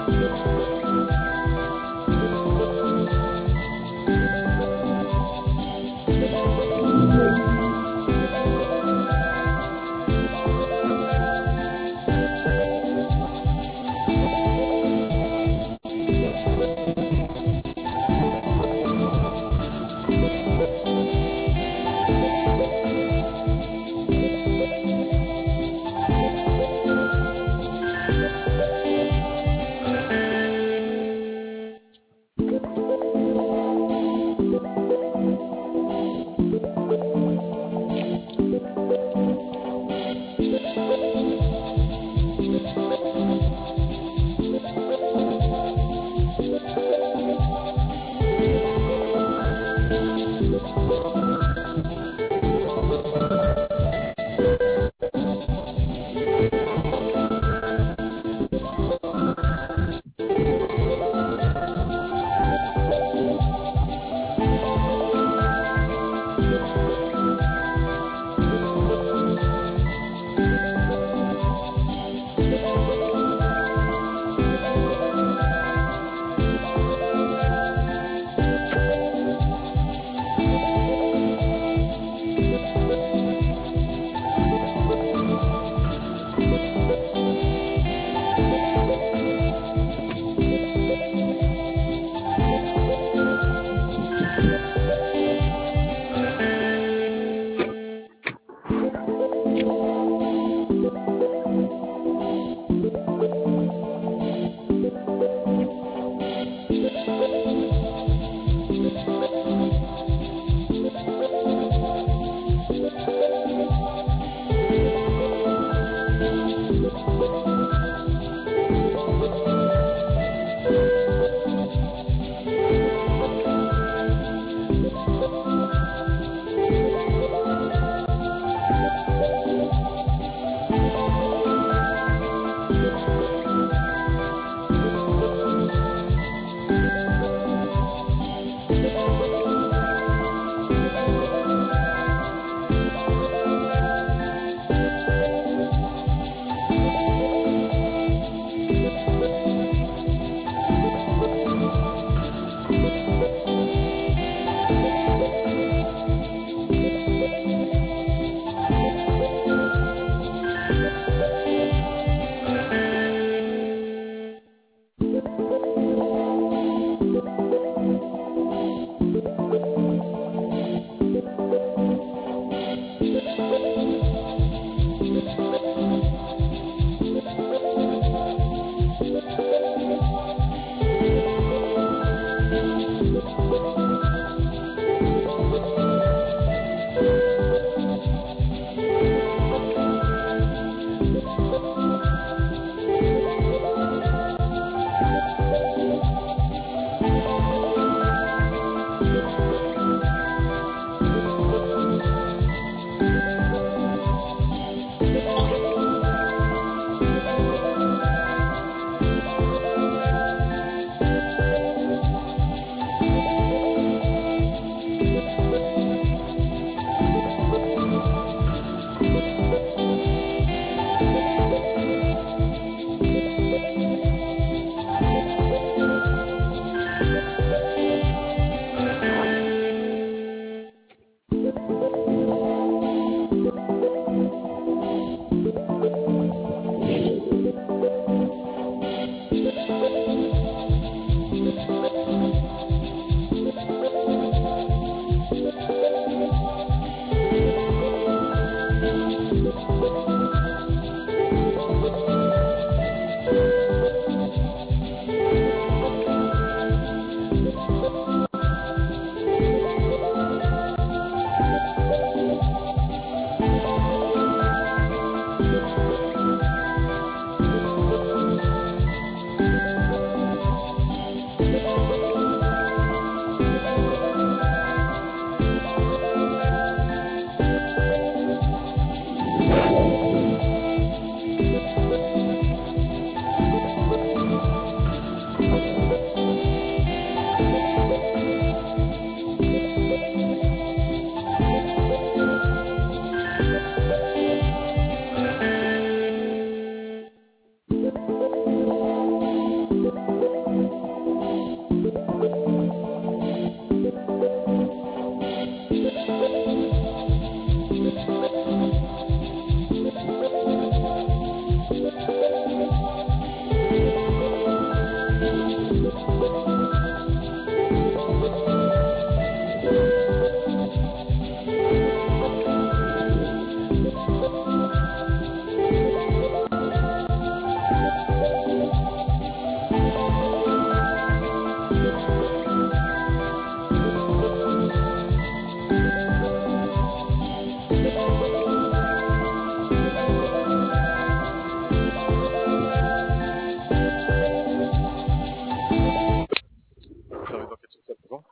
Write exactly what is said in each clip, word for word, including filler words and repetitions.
Thank you. Service d'enquête sociale, bonjour.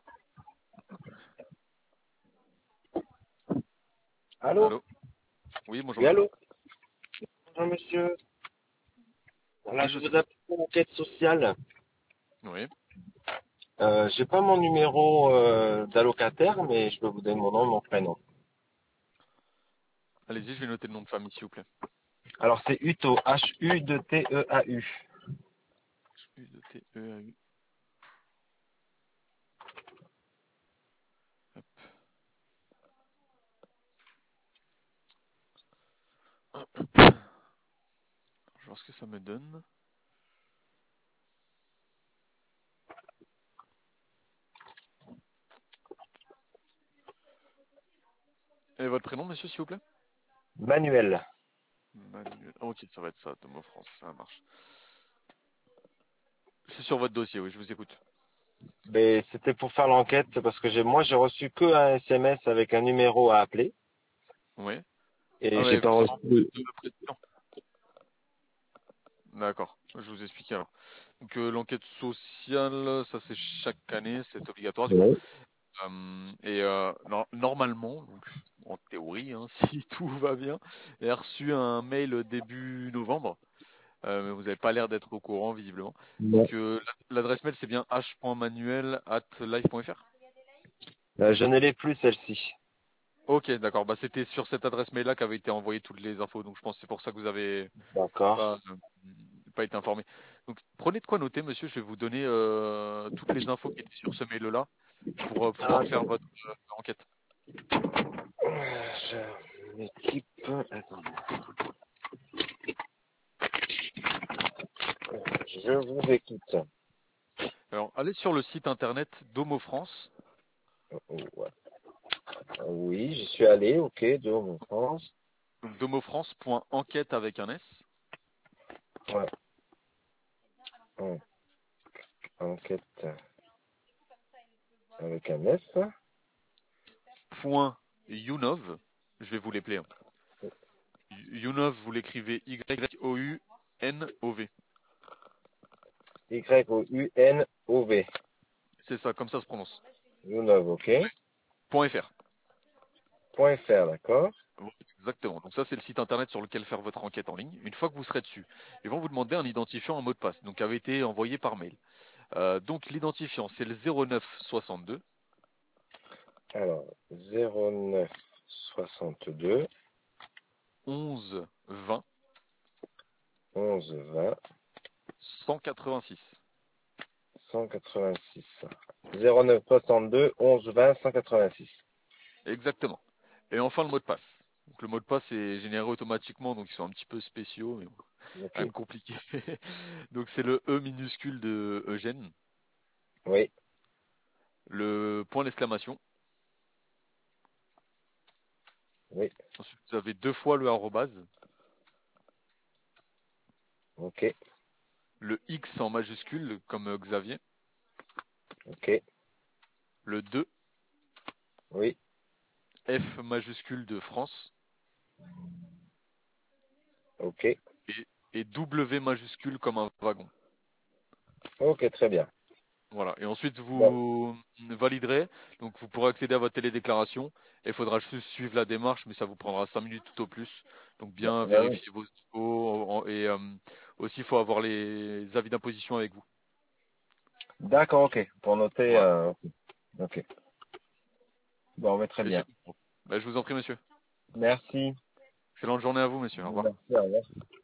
Allô? Allô? Oui, bonjour Oui, monsieur. allô? Bonjour, monsieur. Voilà, Oui, je je vous vous écoute. appelle pour l'enquête sociale. Oui. Euh, j'ai pas mon numéro euh, d'allocataire, mais je peux vous donner mon nom et mon prénom. Allez-y, je vais noter le nom de famille, s'il vous plaît. Alors, c'est Uto, H U T E A U. U de T E A U. Hop. Hop. Je vais voir ce que ça me donne. Et votre prénom, monsieur, s'il vous plaît? Manuel. Manuel. Ah, ok, ça va être ça, Domo France, ça marche. C'est sur votre dossier, oui, je vous écoute. Ben, c'était pour faire l'enquête parce que j'ai, moi, j'ai reçu que un S M S avec un numéro à appeler Oui. et Ah, j'ai mais pas concernant reçu. le président. D'accord, je vous explique alors. Donc euh, l'enquête sociale, ça c'est chaque année, c'est obligatoire du coup. Ouais. Euh, et euh, no- normalement, donc, en théorie, hein, si tout va bien, elle a reçu un mail début novembre, euh, mais vous n'avez pas l'air d'être au courant visiblement. Non. Donc euh, l'adresse mail c'est bien h.manuel arobase live.fr. Euh, je ne l'ai plus, celle-ci. Ok, d'accord. Bah c'était sur cette adresse mail là qu'avaient été envoyées toutes les infos. Donc je pense que c'est pour ça que vous avez D'accord. pas euh, pas été informé. Donc prenez de quoi noter, monsieur. Je vais vous donner euh, toutes les infos qui étaient sur ce mail là pour euh, Ah, pouvoir faire votre euh, enquête. je m'équipe. Attendez. Je vous écoute. Alors allez sur le site internet d'Homo France. Ouais. Oui, j'y suis allé, ok, de mon France. Donc domofrance.enquête avec un S, Ouais. En- Enquête avec un F. point younov, je vais vous l'épeler. Hein. Younov, vous l'écrivez Y-O-U-N-O-V. Y-O-U-N-O-V. C'est ça, comme ça se prononce. Younov, ok. Point .fr. Point .fr, d'accord. Bon, exactement. Donc ça, c'est le site internet sur lequel faire votre enquête en ligne. Une fois que vous serez dessus, ils vont vous demander un identifiant, un mot de passe, donc qui avait été envoyé par mail. Euh, donc l'identifiant, c'est le zéro neuf soixante-deux Alors, zéro neuf soixante-deux onze vingt onze vingt cent quatre-vingt-six. cent quatre-vingt-six. zéro neuf soixante-deux onze vingt cent quatre-vingt-six. Exactement. Et enfin le mot de passe. Donc le mot de passe est généré automatiquement, donc ils sont un petit peu spéciaux, mais bon, Ok. rien de compliqué. Donc c'est le E minuscule de Eugène, Oui, le point d'exclamation. oui, Ensuite vous avez deux fois le arrobase, ok, le X en majuscule comme euh, Xavier, ok, le deux, oui, F majuscule de France ok, et, et W majuscule comme un wagon. ok, très bien. Voilà. Et ensuite, Bon, vous validerez. Donc, vous pourrez accéder à votre télédéclaration. Et il faudra juste suivre la démarche, mais ça vous prendra cinq minutes tout au plus. Donc, bah, bien bah oui. vérifier vos infos. en- Et euh, aussi, il faut avoir les avis d'imposition avec vous. D'accord, ok. Pour noter, Voilà. euh, ok. Bon, mais très Et c'est bien. tout. Bah, je vous en prie, monsieur. Merci. Excellente journée à vous, monsieur. Au revoir. Merci, au revoir.